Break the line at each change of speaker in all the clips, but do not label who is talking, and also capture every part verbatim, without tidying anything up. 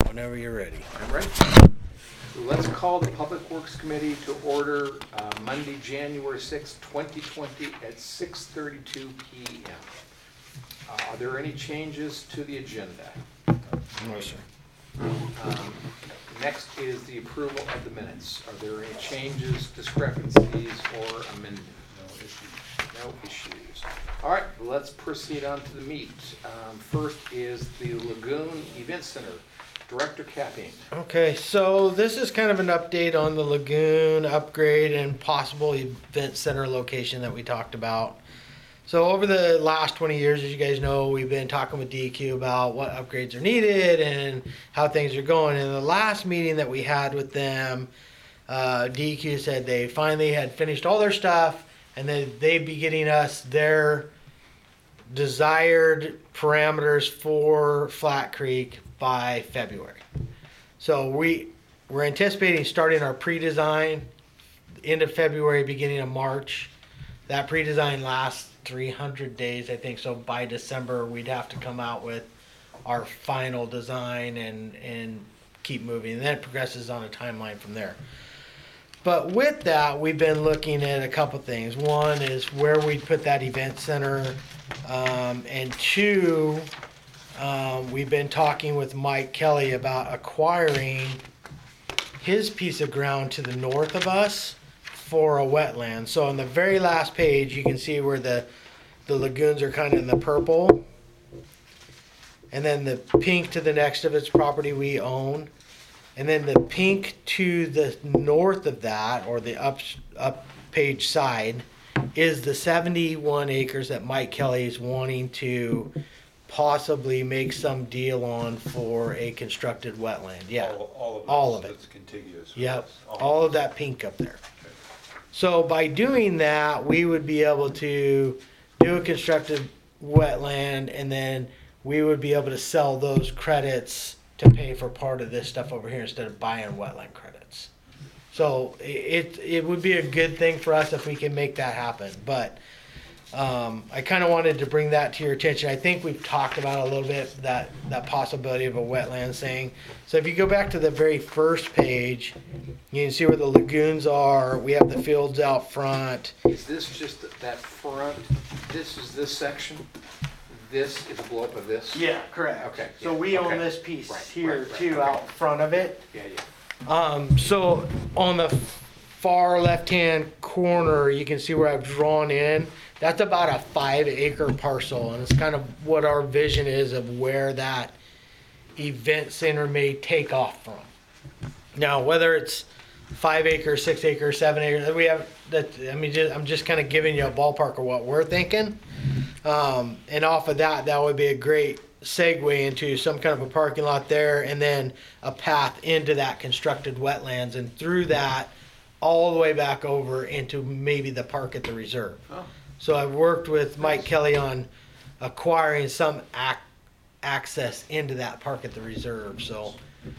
Whenever you're ready.
I'm ready. Let's call the Public Works Committee to order uh, Monday, January sixth, twenty twenty at six thirty-two p m Uh, Are there any changes to the agenda?
No, sir.
Um, Next is the approval of the minutes. Are there any changes, discrepancies, or amendments? No issues. No issues. All right, let's proceed on to the meat. Um, First is the Lagoon Event Center. Director Capping.
Okay, so this is kind of an update on the lagoon upgrade and possible event center location that we talked about. So over the last twenty years, as you guys know, we've been talking with D E Q about what upgrades are needed and how things are going. In the last meeting that we had with them, uh, D E Q said they finally had finished all their stuff and then they'd be getting us their desired parameters for Flat Creek by February. So we, we're anticipating starting our pre-design end of February, beginning of March. That pre-design lasts three hundred days, I think. So by December, we'd have to come out with our final design and, and keep moving. And then it progresses on a timeline from there. But with that, we've been looking at a couple things. One is where we put that event center. Um, and two, um, we've been talking with Mike Kelly about acquiring his piece of ground to the north of us for a wetland. So on the very last page, you can see where the, the lagoons are kind of in the purple. And then the pink to the next of its property we own. And then the pink to the north of that, or the up, up page side, is the seventy-one acres that Mike Kelly is wanting to possibly make some deal on for a constructed wetland. Yeah,
all, all of it.
All of it.
It's contiguous.
Yep, all, all of that pink up there. Okay. So by doing that, we would be able to do a constructed wetland, and then we would be able to sell those credits to pay for part of this stuff over here instead of buying wetland credits. So it it would be a good thing for us if we can make that happen. But um, I kind of wanted to bring that to your attention. I think we've talked about a little bit that, that possibility of a wetlands thing. So if you go back to the very first page, you can see where the lagoons are. We have the fields out front.
Is this just that front, this is this section? This is a blow up of this?
Yeah, correct.
Okay.
So
yeah,
we own
okay.
this piece
Right,
here
right, right,
too,
okay.
out front of it.
Yeah, yeah.
Um, so on the far left-hand corner, you can see where I've drawn in. That's about a five-acre parcel, and it's kind of what our vision is of where that event center may take off from. Now, whether it's five acres, six acres, seven acres, we have that. I mean, just, I'm just kind of giving you a ballpark of what we're thinking. Um, and off of that, that would be a great segue into some kind of a parking lot there, and then a path into that constructed wetlands, and through that all the way back over into maybe the park at the reserve.
Oh.
So I've worked with Mike Kelly on acquiring some ac- access into that park at the reserve. So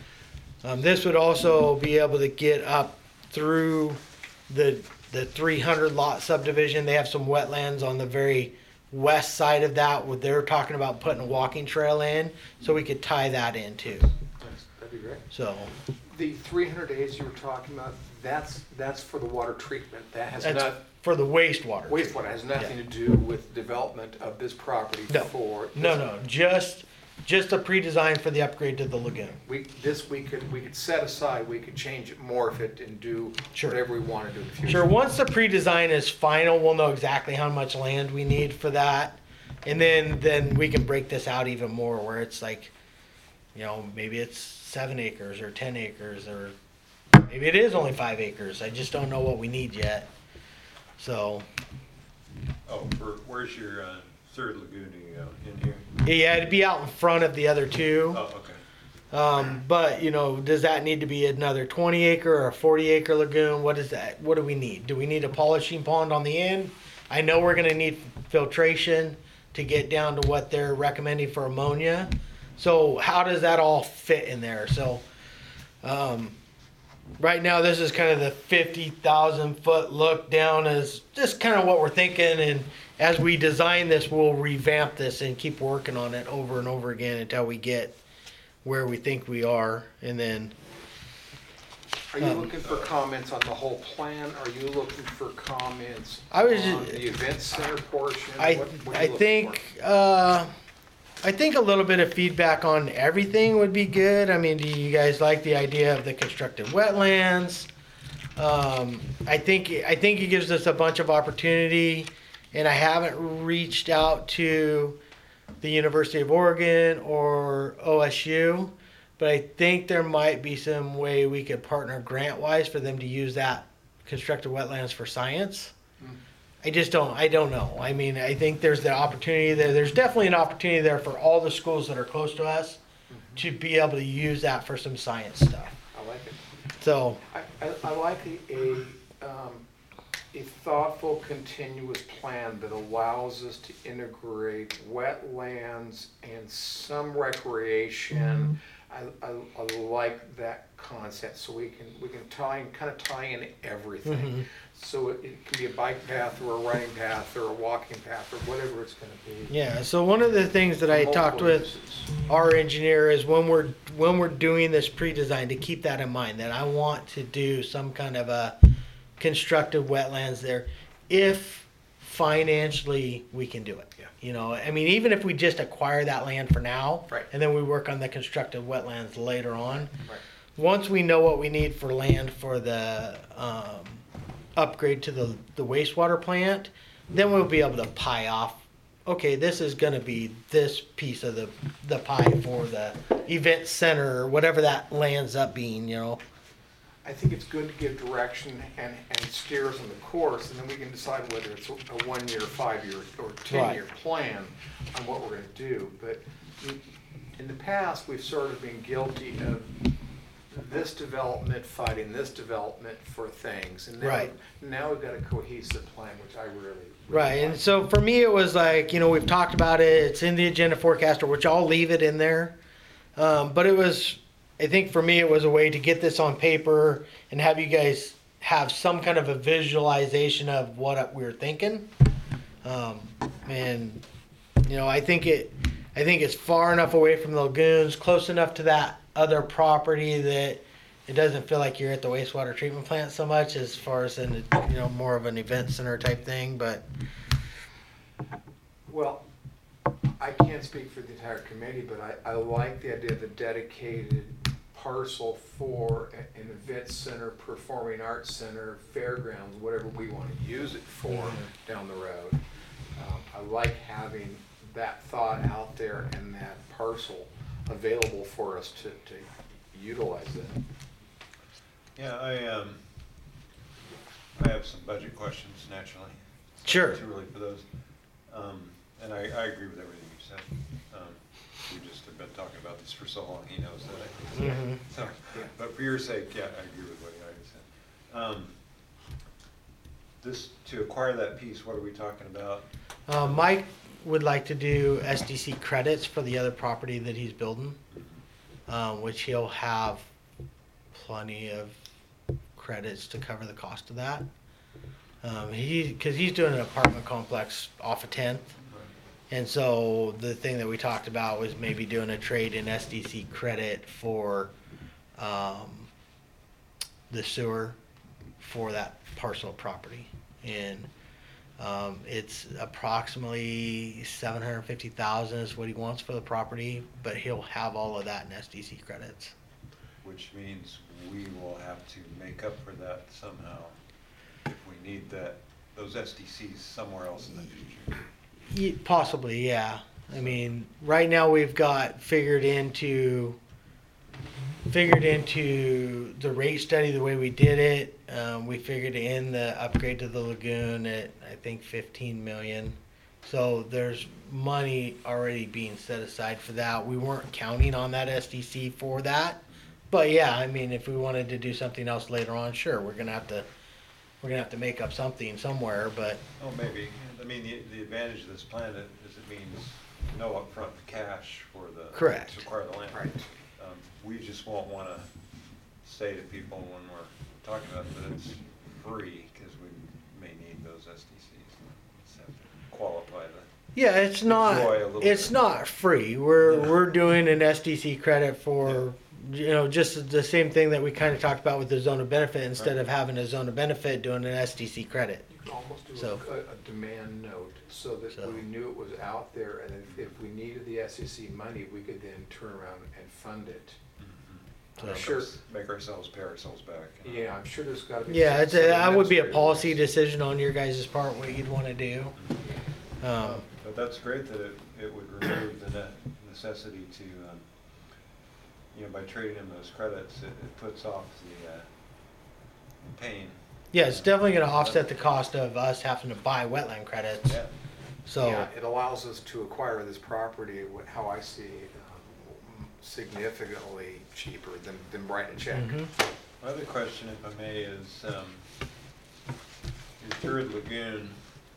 um, this would also be able to get up through the the three hundred lot subdivision. They have some wetlands on the very west side of that, where they're talking about putting a walking trail in, so we could tie that in too.
That'd be great.
So
The three hundred days you were talking about, that's that's for the water treatment. That has
that's
not
for the wastewater.
wastewater has nothing
Yeah.
to do with development of this property.
No.
For
No, no, just just a pre-design for the upgrade to the lagoon.
We this we could we could set aside. We could change it, morph it, and do
Sure.
whatever we want to do in the future.
Sure. Once the pre-design is final, we'll know exactly how much land we need for that, and then then we can break this out even more, where it's like, you know, maybe it's seven acres or ten acres, or maybe it is only five acres. I just don't know what we need yet. So
Oh, for, where's your uh, third lagoon? Do you go in here?
yeah, it'd be out in front of the other two.
Oh, okay.
Um, but you know, does that need to be another twenty acre or a forty acre lagoon? What is that? What do we need? Do we need a polishing pond on the end? I know we're gonna need filtration to get down to what they're recommending for ammonia. So how does that all fit in there? So, um, right now this is kind of the fifty thousand foot look down, as just kind of what we're thinking. And as we design this, we'll revamp this and keep working on it over and over again until we get where we think we are, and then
Are you
Um,
looking for comments on the whole plan? Are you looking for comments
I was
on
just-
the event center portion?
I
What- what are
I
you looking
think uh, I think a little bit of feedback on everything would be good. I mean, do you guys like the idea of the constructed wetlands? Um, I think I think it gives us a bunch of opportunity, and I haven't reached out to the University of Oregon or O S U, but I think there might be some way we could partner grant-wise for them to use that constructed wetlands for science. I just don't, I don't know. I mean, I think there's the opportunity there. There's definitely an opportunity there for all the schools that are close to us to be able to use that for some science stuff.
for? I like it.
So,
I, I, I like a, a, um, a thoughtful, continuous plan that allows us to integrate wetlands and some recreation. I, I, I like that concept, so we can, we can tie, kind of tie in everything.
Mhm.
So it, it can be a bike path or a running path or a walking path or whatever it's gonna be.
yeah, so one of the things that I talked
Multiple
with
uses.
our engineer is when we're, when we're doing this pre-design, to keep that in mind, that I want to do some kind of a constructive wetlands there, if financially we can do it.
Yeah.
You know, I mean, even if we just acquire that land for now.
Right.
And then we work on the constructive wetlands later on.
Right.
Once we know what we need for land for the, um, upgrade to the, the wastewater plant, then we'll be able to pie off, okay, this is gonna be this piece of the, the pie for the event center, or whatever that lands up being, you know?
I think it's good to give direction and, and steer us on the course, and then we can decide whether it's a one-year, five-year, or ten-year plan on what we're gonna do. But in- in the past, we've sort of been guilty of this development fighting this development for things. And now,
Right.
now we've got a cohesive plan, which I really, really
Right, and
like.
so for me, it was like, you know, we've talked about it, it's in the agenda forecaster, which I'll leave it in there. Um, but it was, I think for me, it was a way to get this on paper and have you guys have some kind of a visualization of what we were thinking. Um, and, you know, I think it, I think it's far enough away from the lagoons, close enough to that other property that it doesn't feel like you're at the wastewater treatment plant so much, as far as in, you know, more of an event center type thing, but
Well, I can't speak for the entire committee, but I, I like the idea of a dedicated parcel for a- an event center, performing arts center, fairgrounds, whatever we want to use it for
Mhm.
down the road. Um, I like having that thought out there and that parcel available for us to, to utilize it.
Yeah, I, um, I have some budget questions naturally. It's
Sure.
Too early for those. Um, and I, I agree with everything you said. Um, we just have been talking about this for so long, he knows that. I
Mhm.
So, but for your sake, yeah, I agree with what you already said. Um, this, to acquire that piece, what are we talking about?
uh, Mike would like to do S D C credits for the other property that he's building, um, which he'll have plenty of credits to cover the cost of that. Um, he, cause he's doing an apartment complex off of tenth. And so the thing that we talked about was maybe doing a trade in S D C credit for, um, the sewer for that parcel of property. And, um, it's approximately seven hundred fifty thousand is what he wants for the property, but he'll have all of that in S D C credits.
Which means we will have to make up for that somehow if we need that, those S D Cs somewhere else in the future.
Ye- Possibly, yeah. I mean, right now we've got figured into, figured into the rate study, the way we did it. Um, we figured in the upgrade to the lagoon at, I think, fifteen million. So there's money already being set aside for that. We weren't counting on that S D C for that. But yeah, I mean, if we wanted to do something else later on, sure, we're gonna have to, we're gonna have to make up something somewhere, but
Oh, maybe. I mean, the, the advantage of this plan is it means no upfront cash for the.
Correct.
To acquire the land.
Right.
Um, we just won't wanna say to people when we're talking about that it's free, cause we may need those S D Cs. Just have to qualify the.
Yeah, it's not,
enjoy a little
it's
bit.
not free. We're,
Yeah.
we're doing an S D C credit for, you know, just the same thing that we kind of talked about with the zone of benefit. Instead of having a zone of benefit, doing an S D C credit.
You could almost do
So-
a, a demand note so that
So-
we knew it was out there, and if, if we needed the S E C money, we could then turn around and fund it.
So-
I'm sure,
Make ourselves pay ourselves back. you know.
yeah, I'm sure there's gotta be.
Yeah,
some-
it's a,
some
that would be a
administrative
policy
ways.
decision on your guys' part, what you'd want to do. Um,
But that's great that it, it would remove the ne- necessity to, um, you know, by trading in those credits, it, it puts off the, uh, pain.
yeah, it's definitely going to offset the cost of us having to buy wetland credits.
Yeah.
So,
Yeah, it allows us to acquire this property, wh- how I see, it, um, significantly cheaper than, than writing a check.
mhm.
My other question, if I may, is, um, your third lagoon,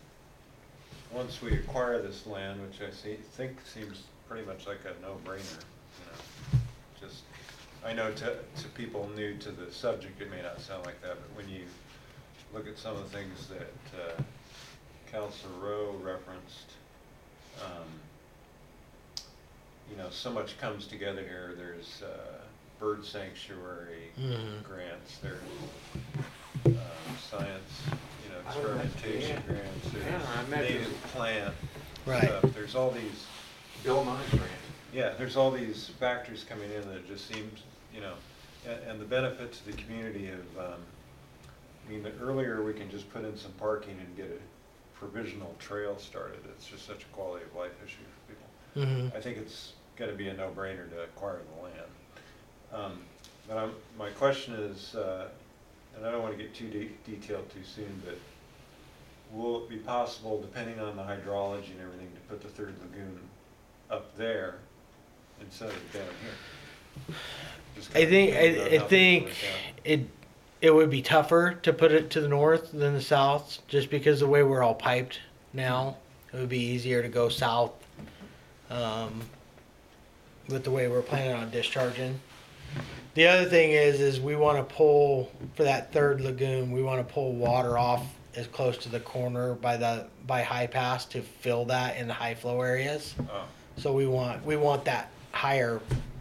once we acquire this land, which I see, think seems pretty much like a no-brainer, you know, just, I know to, to people new to the subject, it may not sound like that, but when you look at some of the things that, uh, Councilor Rowe referenced, um, you know, so much comes together here. There's uh, bird sanctuary
Mhm.
grants, there's um, science, you know,
I don't know,
experimentation
yeah.
grants,
Yeah, I
there's
imagine-
native plant
Right.
stuff. There's all these,
Bill Nye grant.
yeah, there's all these factors coming in that it just seems, you know, and, and the benefit to the community of, um, I mean, the earlier we can just put in some parking and get a provisional trail started, it's just such a quality of life issue for people.
Mhm.
I think it's gonna be a no-brainer to acquire the land. Um, But I'm, my question is, uh, and I don't wanna get too de- detailed too soon, but will it be possible, depending on the hydrology and everything, to put the third lagoon up there instead of down here? Just
I
kinda
think,
thinking about
I, I
how things
think
work out.
it, it would be tougher to put it to the north than the south, just because the way we're all piped now. It would be easier to go south, um, with the way we're planning on discharging. The other thing is, is we wanna pull, for that third lagoon, we wanna pull water off as close to the corner by the, by high pass to fill that in the high flow areas.
Oh,
So we want, we want that higher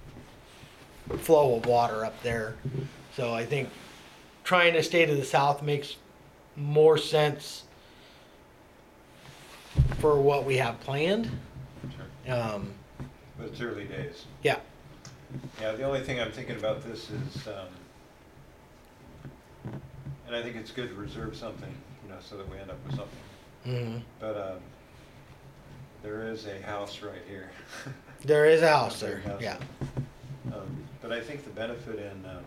flow of water up there. So I think trying to stay to the south makes more sense for what we have planned.
sure.
Um,
But it's early days.
yeah,
Yeah, the only thing I'm thinking about this is, um, and I think it's good to reserve something, you know, so that we end up with something.
mhm.
But, um, there is a house right here.
There is a house
A
there,
big house.
yeah.
Um, But I think the benefit in, um,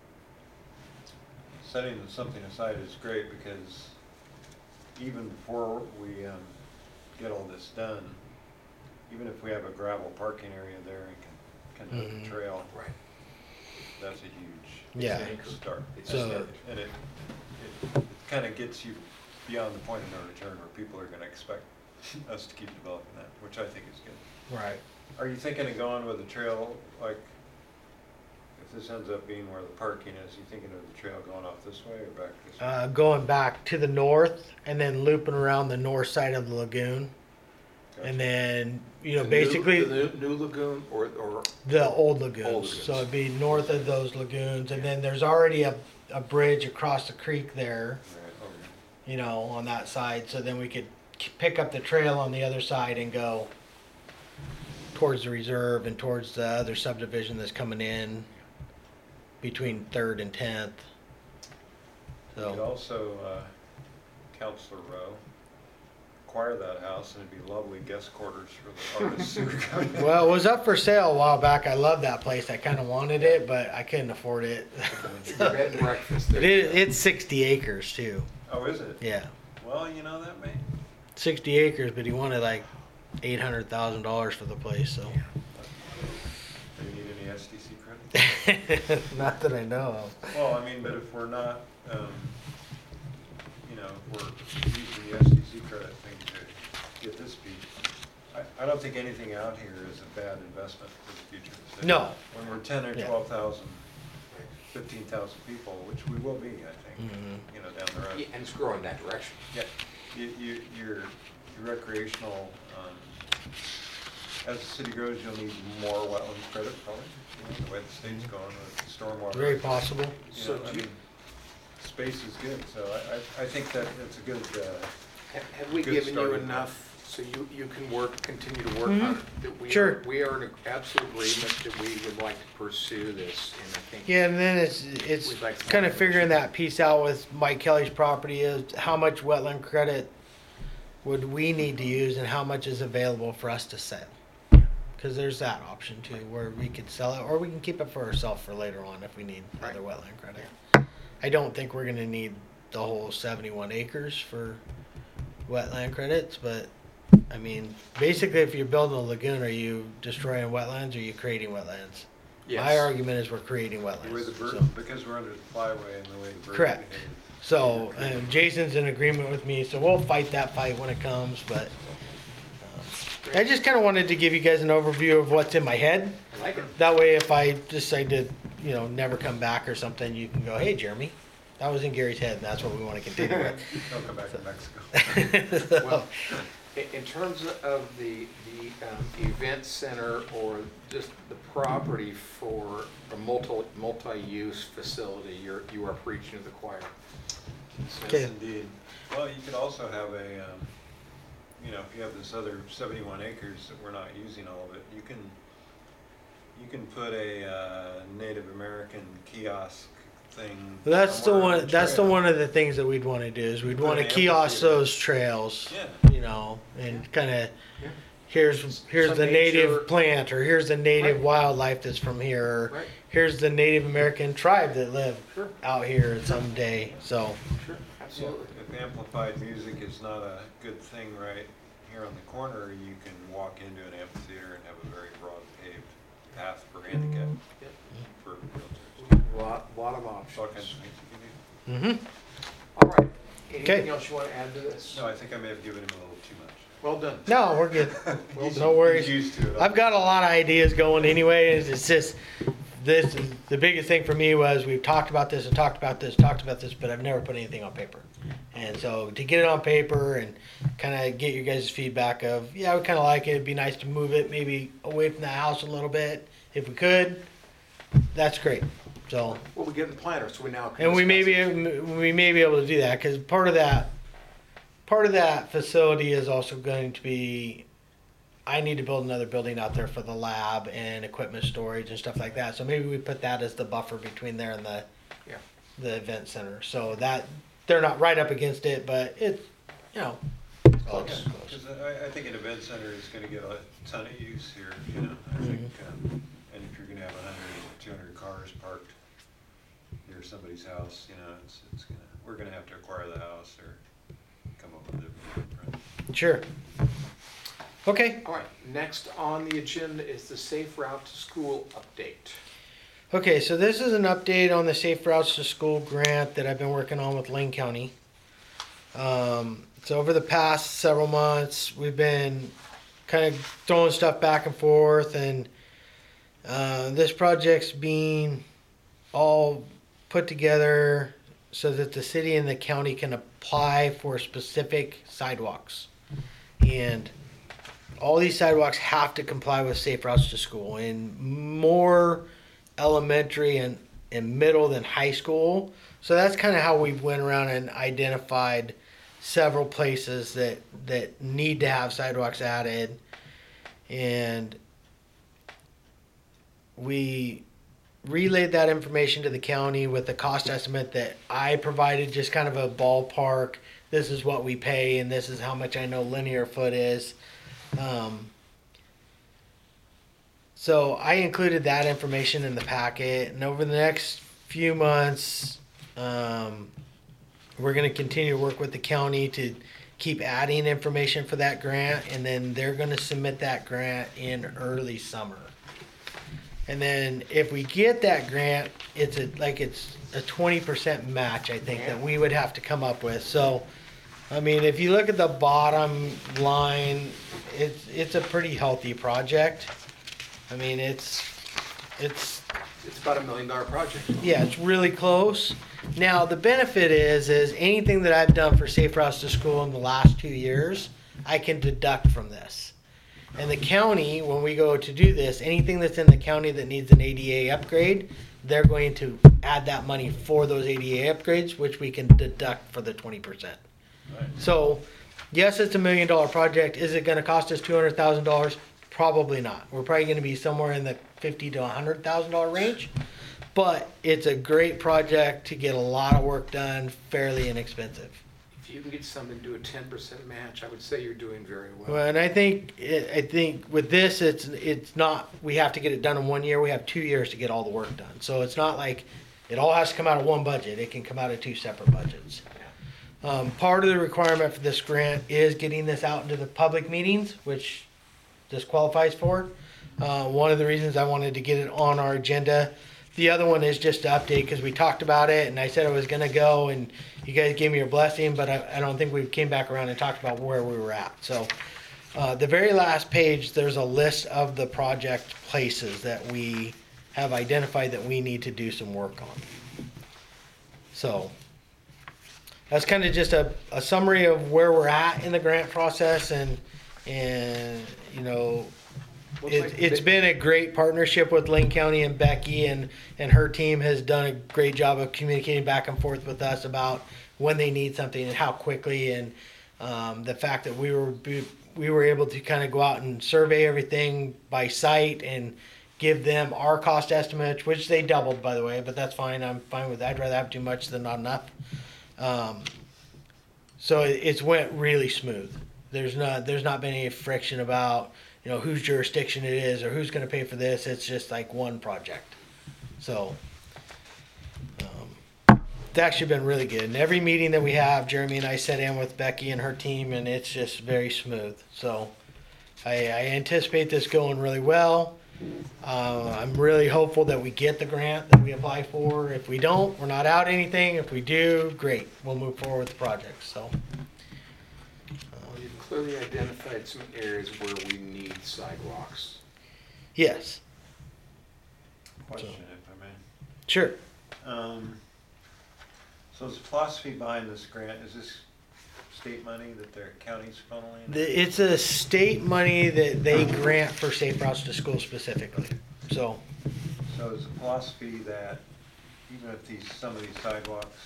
setting something aside is great because even before we, um, get all this done, even if we have a gravel parking area there and can, can hook
Mhm.
the trail,
Right.
that's a huge
Yeah.
start.
It's
So-
a start.
And it, it, it kind of gets you beyond the point of no return where people are gonna expect us to keep developing that, which I think is good.
Right.
Are you thinking of going with a trail, like, if this ends up being where the parking is, you thinking of the trail going off this way or back this way?
Uh, going back to the north and then looping around the north side of the lagoon.
Gotcha.
And then, you know,
The new-
basically
The new, new lagoon or, or,
the old lagoons.
Old
So
lagoons.
it'd be north of those lagoons. And then there's already a, a bridge across the creek there,
Right, okay.
you know, on that side. So then we could k- pick up the trail on the other side and go towards the reserve and towards the other subdivision that's coming in between third and tenth.
You could
So,
also, uh, Counselor Rowe, acquire that house and it'd be lovely guest quarters for the artists who are coming.
well, it was up for sale a while back. I love that place. I kind of wanted it, but I couldn't afford it.
bed and breakfast. there
It
you
is,
go.
it's sixty acres too.
Oh, is it?
Yeah.
Well, you know, that may,
sixty acres, but he wanted like eight hundred thousand dollars for the place. So,
do you need any S D C credit?
not that I know of.
Well, I mean, but if we're not, um, you know, if we're using the S D C credit thing to get this piece, I, I don't think anything out here is a bad investment for the future of the city.
No.
When we're ten or
Yeah.
twelve thousand, fifteen thousand people, which we will be, I think,
Mhm.
you know, down the road.
Yeah, and it's growing that direction.
Yeah, you, you, you're, recreational, um, as the city grows, you'll need more wetlands credit probably, you know, the way the state's going with stormwater.
Very possible.
You
So
know, I
do you-
mean, space is good, so I, I, I think that it's a good, uh,
Have have we
Good
given you
starting
enough, so you, you can work, continue to work
Mhm.
on it? That we
Sure.
are- We are in absolute agreement that we would like to pursue this, and I think.
Yeah, and then it's, it's
We'd like some
kind of
more
figuring that piece out with Mike Kelly's property is how much wetland credit would we need to use and how much is available for us to sell? Because there's that option too, where we could sell it, or we can keep it for ourselves for later on if we need
Right.
other wetland credit. I don't think we're gonna need the whole seventy-one acres for wetland credits, but, I mean, basically if you're building a lagoon, are you destroying wetlands or are you creating wetlands? My
Yes.
argument is we're creating
the way
wetlands.
the bird,
so.
because we're under the flyway and the way the bird.
Correct. So, um, Jason's in agreement with me, so we'll fight that fight when it comes, but um, I just kind of wanted to give you guys an overview of what's in my head.
I like it.
That way, if I decide to, you know, never come back or something, you can go, hey, Jeremy, that was in Gary's head, and that's what we want to continue with.
Don't come back to Mexico.
So,
Well, in, in terms of the, the, um, event center or just the property for a multi, multi-use facility, you're, you are preaching to the choir. So-
Okay.
Yes, indeed. Well, you could also have a, um, you know, if you have this other seventy-one acres that we're not using all of it, you can, you can put a uh, Native American kiosk thing.
That's the
somewhere on
one, that's the
trail.
one of the things that we'd want to do, is we'd
Put
want to
an
kiosk
amphitheater.
those trails,
Yeah.
you know, and kind of,
Yeah.
here's, here's
Some
the
nature-
native plant, or here's the native
Right.
wildlife that's from here, or
Right.
here's the Native American tribe that live
Sure,
out here someday, so.
sure, absolutely.
If amplified music is not a good thing right here on the corner, you can walk into an amphitheater and have a very broad paved path for handicap,
Yep.
for wheelchairs.
Lot, lot of
All kinds
options.
of things you can do.
Mm-hmm.
All right.
Okay.
Anything else you want to add to this?
No, I think I may have given him a little too much.
Well done.
No, we're good.
He's-
No worries.
He's used to it.
I've got a lot of ideas going anyway. It's it's just, this, is the biggest thing for me was we've talked about this and talked about this, talked about this, but I've never put anything on paper. And so to get it on paper and kind of get your guys' feedback of, yeah, we kind of like it. It'd be nice to move it maybe away from the house a little bit if we could. That's great. So,
Well, we get the planner, so we now. can
and we may
discuss
be,
it.
we may be able to do that because part of that, part of that facility is also going to be, I need to build another building out there for the lab and equipment storage and stuff like that. So maybe we put that as the buffer between there and the,
Yeah.
the event center. So that, they're not right up against it, but it's, you know, it's close. close.
Because I, I think an event center is gonna get a ton of use here, you know, I think,
Mm-hmm.
um, and if you're gonna have a hundred, two hundred cars parked near somebody's house, you know, it's, it's gonna, we're gonna have to acquire the house or come up with a different footprint.
Sure. Okay.
All right, next on the agenda is the Safe Route to School update.
Okay, so this is an update on the Safe Routes to School grant that I've been working on with Lane County. Um, so over the past several months, we've been kind of throwing stuff back and forth, and uh, this project's being all put together so that the city and the county can apply for specific sidewalks. And all these sidewalks have to comply with Safe Routes to School, and more elementary and, and middle than high school. So that's kind of how we went around and identified several places that that need to have sidewalks added, and we relayed that information to the county with the cost estimate that I provided, just kind of a ballpark. This is what we pay, and this is how much I know linear foot is. Um, so I included that information in the packet, and over the next few months, um, we're going to continue to work with the county to keep adding information for that grant, and then they're going to submit that grant in early summer. And then if we get that grant, it's a, like it's a twenty percent match, I think, that we would have to come up with. So, I mean, if you look at the bottom line, it's, it's a pretty healthy project. I mean, it's, it's,
It's about a million dollar project.
yeah, it's really close. Now, the benefit is, is anything that I've done for Safe Routes to School in the last two years, I can deduct from this. And the county, when we go to do this, anything that's in the county that needs an A D A upgrade, they're going to add that money for those A D A upgrades, which we can deduct for the twenty percent.
Right.
So, yes, it's a million dollar project. Is it gonna cost us two hundred thousand dollars? Probably not. We're probably gonna be somewhere in the fifty to a hundred thousand dollar range. But it's a great project to get a lot of work done, fairly inexpensive.
If you can get something to do a ten percent match, I would say you're doing very well.
Well, and I think, I think with this, it's, it's not, we have to get it done in one year. We have two years to get all the work done. So it's not like it all has to come out of one budget. It can come out of two separate budgets. Um, part of the requirement for this grant is getting this out into the public meetings, which this qualifies for. Uh, one of the reasons I wanted to get it on our agenda. The other one is just to update, because we talked about it and I said I was gonna go and you guys gave me your blessing, but I, I don't think we came back around and talked about where we were at. So, uh, the very last page, there's a list of the project places that we have identified that we need to do some work on. So, that's kind of just a, a summary of where we're at in the grant process, and, and, you know,
Looks
it,
like
it's
they-
been a great partnership with Lane County, and Becky and, and her team has done a great job of communicating back and forth with us about when they need something and how quickly, and um, the fact that we were we were able to kind of go out and survey everything by site and give them our cost estimates, which they doubled, by the way, but that's fine. I'm fine with that. I'd rather have too much than not enough. Um, so it, it's went really smooth. There's not there's not been any friction about, you know, whose jurisdiction it is or who's going to pay for this. It's just like one project. So um, it's actually been really good. And every meeting that we have, Jeremy and I sit in with Becky and her team, and it's just very smooth. So I, I anticipate this going really well. Uh, I'm really hopeful that we get the grant that we apply for. If we don't, we're not out anything. If we do, great. We'll move forward with the project. So.
Well, you've clearly identified some areas where we need sidewalks.
Yes,
Question, if I may.
sure.
Um, so is the philosophy behind this grant, is this state money that their county's funneling?
The, it's a state money that they grant for safe routes to school specifically. So,
So is the philosophy that even if these, some of these sidewalks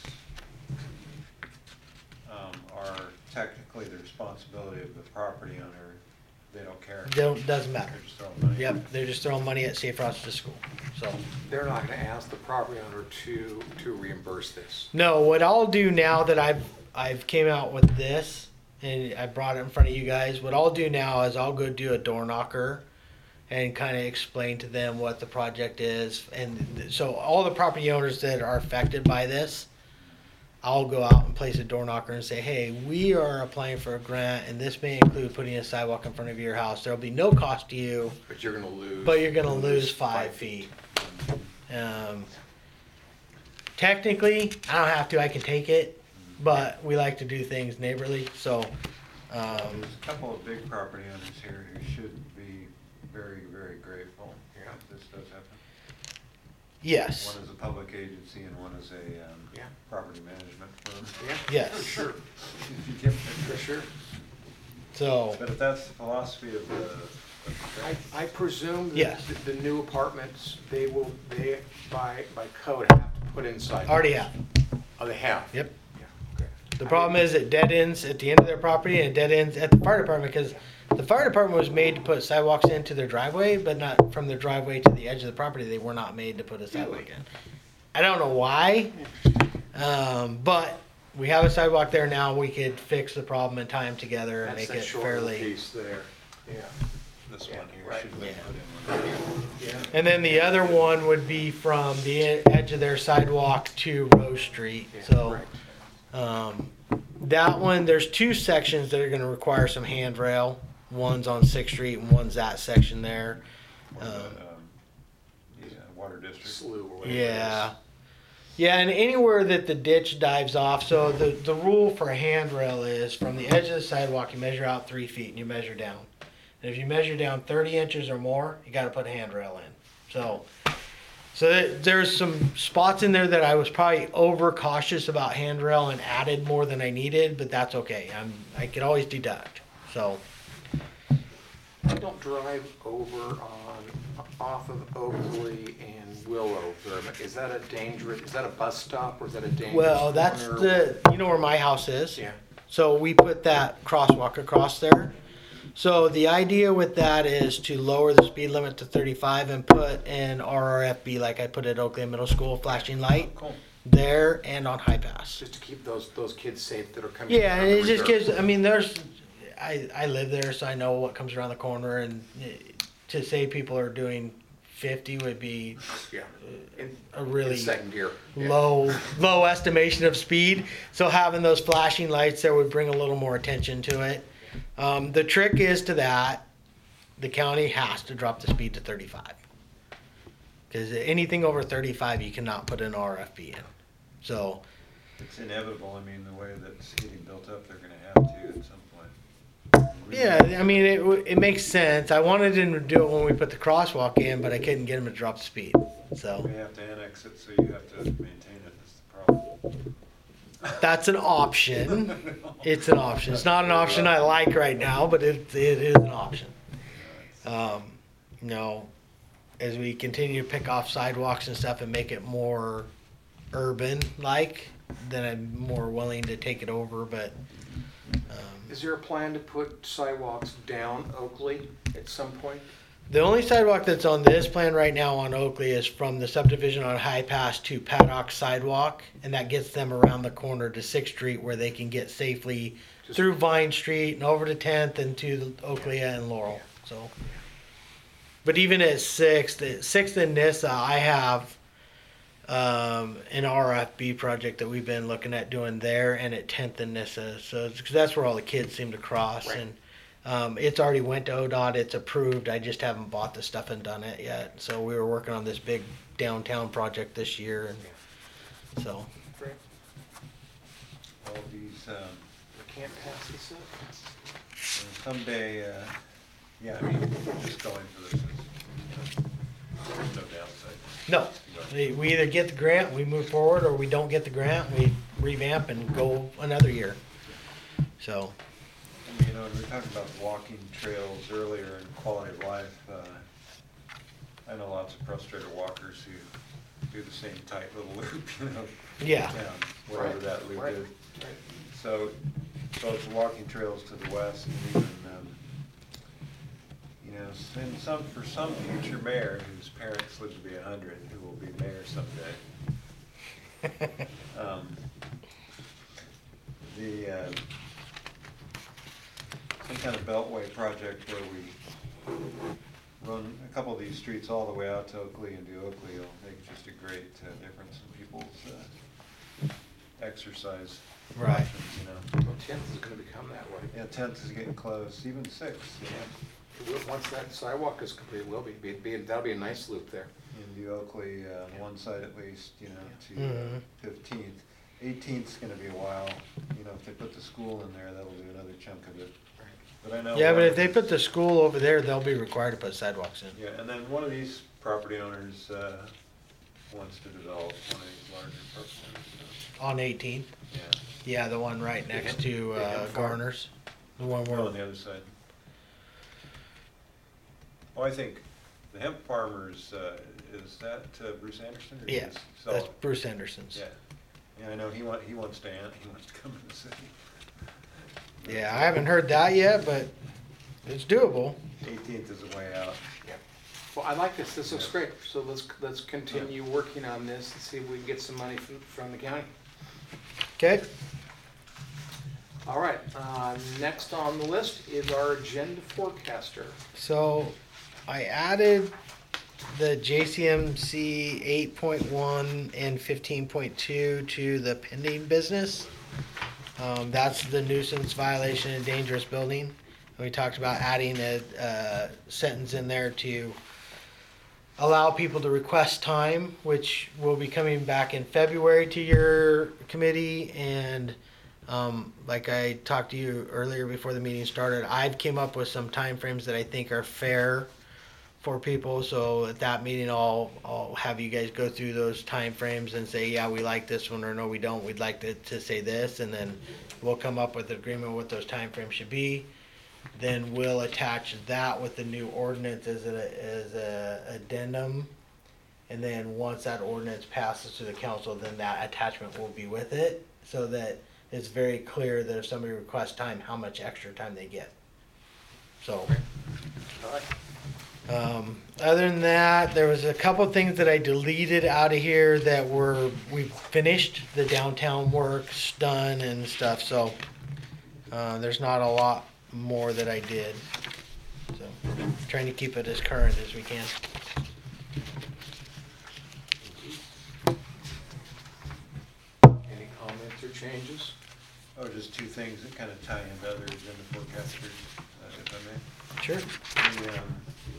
um, are technically the responsibility of the property owner, they don't care?
don't, doesn't matter.
They're just throwing money?
Yep, they're just throwing money at safe routes to school. So,
They're not gonna ask the property owner to, to reimburse this.
no, what I'll do now that I've, I've came out with this and I brought it in front of you guys, what I'll do now is I'll go do a door knocker and kind of explain to them what the project is. And th- so all the property owners that are affected by this, I'll go out and place a door knocker and say, hey, we are applying for a grant and this may include putting a sidewalk in front of your house. There'll be no cost to you,
But you're gonna lose.
but you're gonna lose five feet. Um, technically, I don't have to, I can take it, but we like to do things neighborly, so, um,
There's a couple of big property owners here who should be very, very grateful
Yeah.
if this does happen.
yes,
One is a public agency and one is a um,
Yeah.
property management firm.
Yeah,
Yes.
for sure,
Yep.
for sure.
so,
But if that's the philosophy of the, of the
I,
grant,
I presume
Yes.
that the, the new apartments, they will, they, by, by code, have to put in sidewalks.
already have,
Oh, they have?
yep.
Yeah, okay.
The problem is it dead ends at the end of their property and it dead ends at the fire department, because the fire department was made to put sidewalks into their driveway, but not from their driveway to the edge of the property. They were not made to put a sidewalk in. I don't know why, um, but we have a sidewalk there now. We could fix the problem and tie them together and
That's
make
that
it
short
fairly.
piece there, yeah.
this
Yeah,
one here
right.
should have been
Yeah.
put in. one.
Yeah.
And then the other one would be from the e- edge of their sidewalk to Rose Street.
Yeah,
So,
right.
um, that one, there's two sections that are gonna require some handrail. One's on Sixth Street and one's that section there.
Or the,
Um,
um, yeah, water district.
Slew or whatever it
Yeah. Yeah, and anywhere that the ditch dives off, so the, the rule for a handrail is from the edge of the sidewalk, you measure out three feet and you measure down. And if you measure down thirty inches or more, you gotta put a handrail in. So, so th- there's some spots in there that I was probably over cautious about handrail and added more than I needed, but that's okay. I'm, I could always deduct. So,
I don't drive over on, off of Oakley and Willow there, but is that a dangerous, is that a bus stop or is that a dangerous
well, that's
corner?
the, you know where my house is?
Yeah,
So we put that crosswalk across there. So the idea with that is to lower the speed limit to thirty-five and put an R R F B like I put at Oakley Middle School, flashing light
cool.
there and on High Pass.
Just to keep those, those kids safe that are coming.
Yeah, and
from the
it just
reserve.
gives, I mean, there's, I, I live there, so I know what comes around the corner, and eh, to say people are doing fifty would be
Yeah, in,
a
in
really
second gear. Yeah.
low, low estimation of speed. So having those flashing lights there would bring a little more attention to it. Um, the trick is to that, the county has to drop the speed to thirty-five. Because anything over thirty-five, you cannot put an R F B in. So,
It's inevitable, I mean, the way that it's getting built up, they're gonna have to at some point.
yeah, I mean, it, w- it makes sense. I wanted him to do it when we put the crosswalk in, but I couldn't get him to drop the speed. So,
We have to annex it, so you have to maintain it, that's the problem.
that's an option. It's an option. It's not an option I like right now, but it, it is an option. Um, you know, as we continue to pick off sidewalks and stuff and make it more urban-like, then I'm more willing to take it over, but, um,
Is there a plan to put sidewalks down Oakley at some point?
the only sidewalk that's on this plan right now on Oakley is from the subdivision on High Pass to Paddock Sidewalk, and that gets them around the corner to Sixth Street where they can get safely
Just-
through Vine Street and over to Tenth and to Oakley and Laurel, so. But even at Sixth, at Sixth and Nissa, I have um, an R F B project that we've been looking at doing there, and at Tenth and Nissa, so it's, cause that's where all the kids seem to cross,
Right.
and um, it's already went to O D O T, it's approved, I just haven't bought the stuff and done it yet, so we were working on this big downtown project this year, and so.
Great.
All these, um,
We can't pass this up.
and someday, uh, yeah, I mean, just going for this is, you know, there's no downside.
No, we we either get the grant, we move forward, or we don't get the grant, we revamp and go another year, so.
And, you know, we were talking about walking trails earlier and quality of life. uh, I know lots of frustrated walkers who do the same tight little loop, you know.
Yeah.
down Wherever
Right,
that loop
right,
is.
right.
So, both the walking trails to the west and even, um, you know, s- and some, for some future mayor whose parents live to be a hundred, who will be mayor someday. um, The, uh, some kind of beltway project where we run a couple of these streets all the way out to Oakley and do Oakley will make just a great uh, difference in people's uh, exercise
Right.
options, you know.
Well, tenth is gonna become that way.
Yeah, tenth is getting close, even sixth, you know.
It will- Once that sidewalk is complete, it will be, be, be- that'll be a nice loop there.
In the Oakley, uh, on one side at least, you know, to
Mhm.
fifteenth. eighteenth's gonna be a while, you know, if they put the school in there, that'll do another chunk of it. But I know.
Yeah, but
one
if
of
they
these-
put the school over there, they'll be required to put sidewalks in.
Yeah, and then one of these property owners, uh, wants to develop one of these larger properties,
On eighteen,
yeah.
yeah, the one right next to
Yeah,
uh,
hemp farm.
Garner's, the one
Well, on
where,
the other side. Well, I think the hemp farmers, uh, is that uh, Bruce Anderson? or
yeah,
is- so-
that's Bruce Henderson's.
Yeah, yeah, I know, he want, he wants to, an- he wants to come to the city.
Yeah, I haven't heard that yet, but it's doable.
Eighteenth is the way out.
Yeah. Well, I like this, this looks great, so let's, let's continue working on this and see if we can get some money from, from the county.
Okay,
All right, uh, next on the list is our agenda forecaster.
so I added the J C M C eight point one and fifteen point two to the pending business. Um, that's the nuisance violation and dangerous building. And we talked about adding a, uh sentence in there to allow people to request time, which will be coming back in February to your committee. And um, like I talked to you earlier before the meeting started, I've came up with some timeframes that I think are fair for people. So at that meeting, I'll, I'll have you guys go through those timeframes and say, yeah, we like this one, or no, we don't. We'd like to, to say this, and then we'll come up with an agreement what those timeframes should be. then we'll attach that with the new ordinance as a, as a addendum. And then once that ordinance passes to the council, then that attachment will be with it, so that it's very clear that if somebody requests time, how much extra time they get. So,
All right.
um, other than that, there was a couple things that I deleted out of here that were, we finished the downtown works done and stuff, so, uh, there's not a lot more that I did. So, trying to keep it as current as we can.
Any comments or changes?
Oh, just two things that kind of tie into other agenda forecasters, uh, if I may.
Sure.
The, um,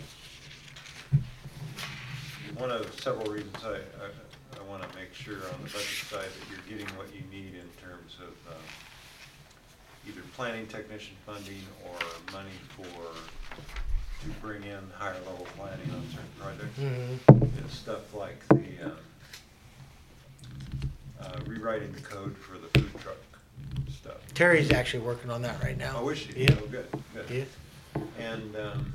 one of several reasons I, I, I want to make sure on the budget side that you're getting what you need in terms of um, either planning technician funding or money for, to bring in higher level planning on certain projects.
Mm-hmm.
It's stuff like the um, uh, rewriting the code for the food truck stuff.
Terry's actually working on that right now.
Oh, is she?
Yeah.
Oh, good, good.
Yeah.
And um,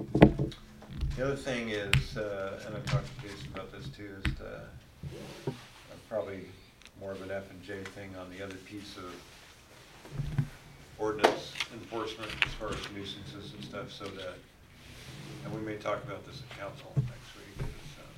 the other thing is, uh, and I've talked to Jason about this too, is the, uh, probably more of an F and J thing on the other piece of ordinance enforcement as far as nuisances and stuff, so that, and we may talk about this at council next week. Is, um,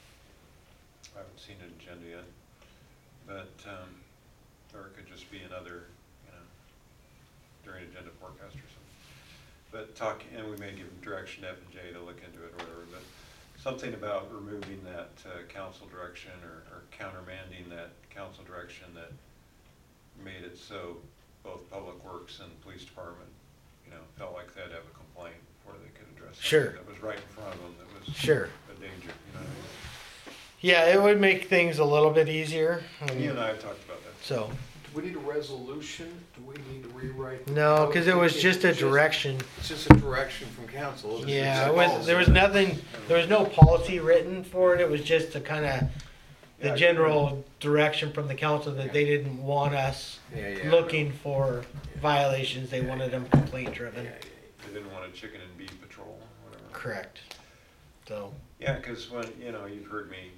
I haven't seen an agenda yet, but um, or it could just be another, you know, during agenda forecast or something. But talk, and we may give them direction to F and J to look into it or whatever, but something about removing that uh, council direction or, or countermanding that council direction that made it so both Public Works and Police Department, you know, felt like they'd have a complaint before they could address something
Sure.
that was right in front of them that was
Sure.
a danger, you know what I mean?
Yeah, it would make things a little bit easier. Um,
You and I have talked about that.
So,
Do we need a resolution? Do we need to rewrite? the
no,
code?
because it was
It's
just a direction.
It's just a direction from council. isn't it?
Yeah,
It's
it
a
was,
policy.
there was nothing, there was no policy written for it. It was just to kind of,
Yeah,
the general direction from the council that they didn't want us
Yeah, yeah.
looking for violations. They wanted them complaint
Yeah,
driven.
yeah,
They didn't want a chicken and bee patrol or whatever.
Correct. So,
Yeah, because when, you know, you've heard me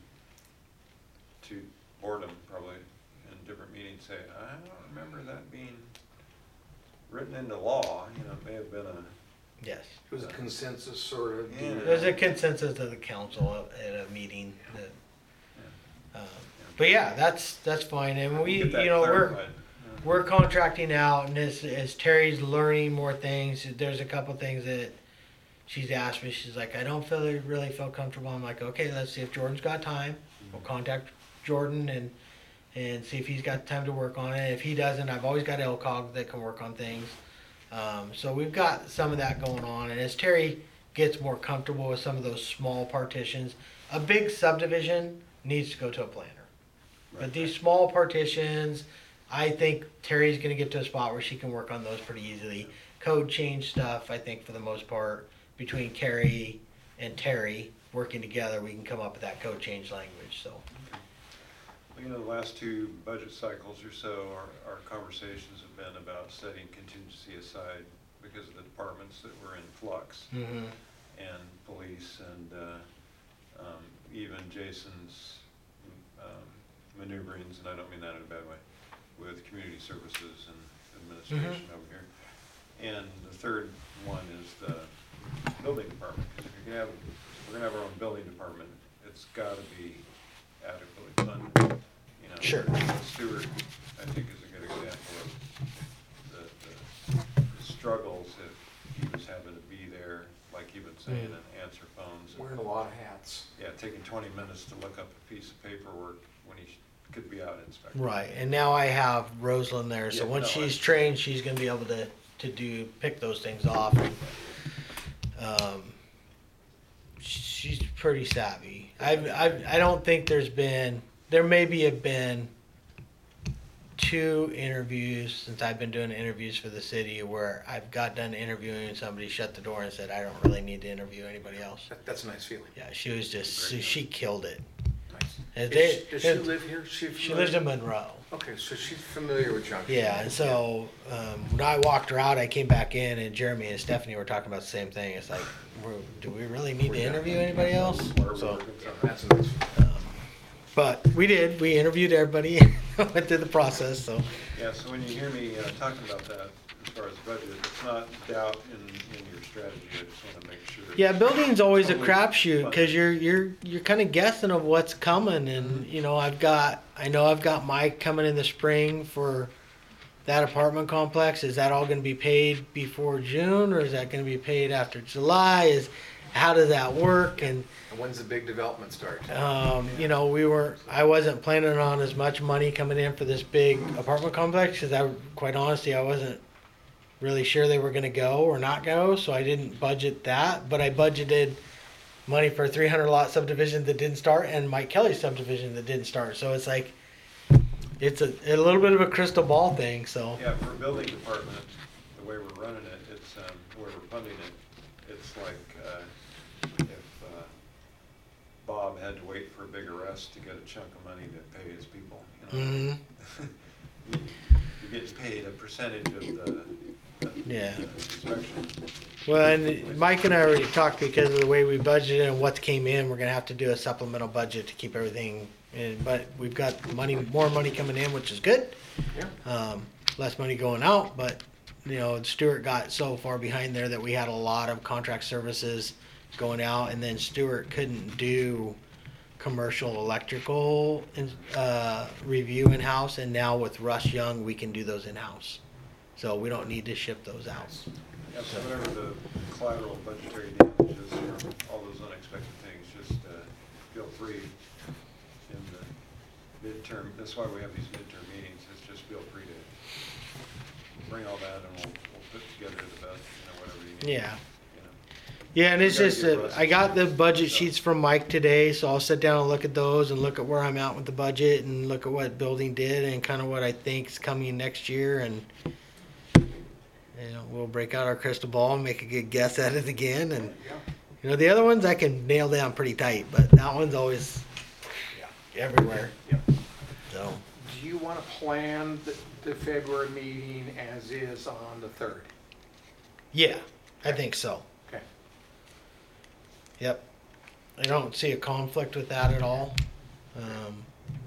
to boredom probably in different meetings say, I don't remember that being written into law, you know, it may have been a,
yes.
It was a consensus sort of.
Yeah.
There's a consensus of the council at a meeting that,
yeah.
um, but yeah, that's, that's fine. And we,
Get that
you know, we're,
clarified. Yeah.
we're contracting out, and as, as Terry's learning more things, there's a couple things that she's asked me. She's like, I don't feel really feel comfortable. I'm like, okay, let's see if Jordan's got time. We'll contact Jordan and and see if he's got time to work on it. If he doesn't, I've always got L C O G that can work on things. Um, so we've got some of that going on. And as Terry gets more comfortable with some of those small partitions, a big subdivision needs to go to a planner. But
Right.
these small partitions, I think Terry's gonna get to a spot where she can work on those pretty easily. Code change stuff, I think for the most part, between Carrie and Terry working together, we can come up with that code change language, so.
You know, the last two budget cycles or so, our, our conversations have been about setting contingency aside because of the departments that were in flux.
Mm-hmm.
And police and uh, um, even Jason's um, maneuverings, and I don't mean that in a bad way, with community services and administration over here. And the third one is the building department. 'Cause if you're gonna have, if we're gonna have our own building department, it's gotta be adequately funded. You know,
Sure.
Stewart, I think, is a good example of the, the, the struggles if he was having to be there, like you've been saying,
Mm.
and answer phones. and-
Wearing a lot of hats.
Yeah, taking twenty minutes to look up a piece of paperwork when he sh- could be out inspecting.
Right, and now I have Rosalind there, so
Yeah,
once
no,
she's
I-
trained, she's gonna be able to, to do, pick those things off. Um, she's pretty savvy. I've, I've, I don't think there's been, there maybe have been two interviews since I've been doing interviews for the city where I've got done interviewing and somebody shut the door and said, I don't really need to interview anybody else.
That, that's a nice feeling.
Yeah, she was just,
Great.
she killed it.
Nice.
And
Is
they-
she- Does she
and
live here? She
She lives in Monroe.
Okay, so she's familiar with Junction.
Yeah, and so um, when I walked her out, I came back in, and Jeremy and Stephanie were talking about the same thing. It's like, we're, do we really need to interview anybody else? So,
Yeah, that's nice.
um, but we did. We interviewed everybody, went through the process. So
Yeah, so when you hear me uh, talking about that, as far as budget, it's not doubt in, in your strategy, I just wanna make sure.
yeah, building's always a
Totally
crapshoot
fun.
because you're you're you're kind of guessing of what's coming, and you know I've got I know I've got Mike coming in the spring for that apartment complex. Is that all going to be paid before June, or is that going to be paid after July? Is how does that work? And
And when's the big development start?
um, you know, we were I wasn't planning on as much money coming in for this big apartment complex because I, quite honestly, I wasn't really sure they were going to go or not go, so I didn't budget that. But I budgeted money for a three hundred lot subdivision that didn't start and Mike Kelly's subdivision that didn't start. So it's like it's a, a little bit of a crystal ball thing. So
Yeah, for building department, the way we're running it, it's, um, the way we're funding it, it's like, uh, if, uh, Bob had to wait for a big arrest to get a chunk of money to pay his people, you know?
mhm.
You you get paid a percentage of the, the
Yeah.
inspection.
Well, and Mike and I already talked because of the way we budgeted and what came in. We're gonna have to do a supplemental budget to keep everything in. But we've got money, more money coming in, which is good.
Yeah.
Um, less money going out, but you know, Stewart got so far behind there that we had a lot of contract services going out, and then Stewart couldn't do commercial electrical in, uh, review in house, and now with Russ Young, we can do those in house. So we don't need to ship those out.
Yeah, so whatever the collateral budgetary damages from all those unexpected things, just, uh, feel free in the midterm, that's why we have these midterm meetings, is just feel free to bring all that and we'll, we'll put together the best, you know, whatever you need.
Yeah.
You know.
Yeah, and it's
You gotta
just,
give
that
Russ
I got the
some-
budget
so-
sheets from Mike today, so I'll sit down and look at those and look at where I'm at with the budget and look at what building did and kind of what I think's coming next year, and you know, we'll break out our crystal ball and make a good guess at it again. And
Yeah.
you know, the other ones I can nail down pretty tight, but that one's always everywhere.
Yeah.
So
Do you want to plan the, the February meeting as is on the third?
yeah, I think so.
Okay.
Yep. I don't see a conflict with that at all. Um,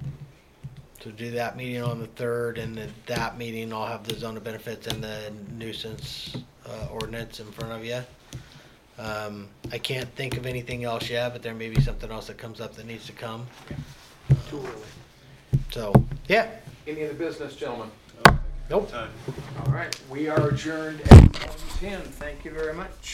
to do that meeting on the third, and then that meeting, I'll have the zone of benefits and the nuisance uh, ordinance in front of you. Um, I can't think of anything else yet, but there may be something else that comes up that needs to come.
Too early.
So, yeah.
Any other business, gentlemen?
Okay.
Nope.
Time.
All right, we are adjourned at one ten. Thank you very much.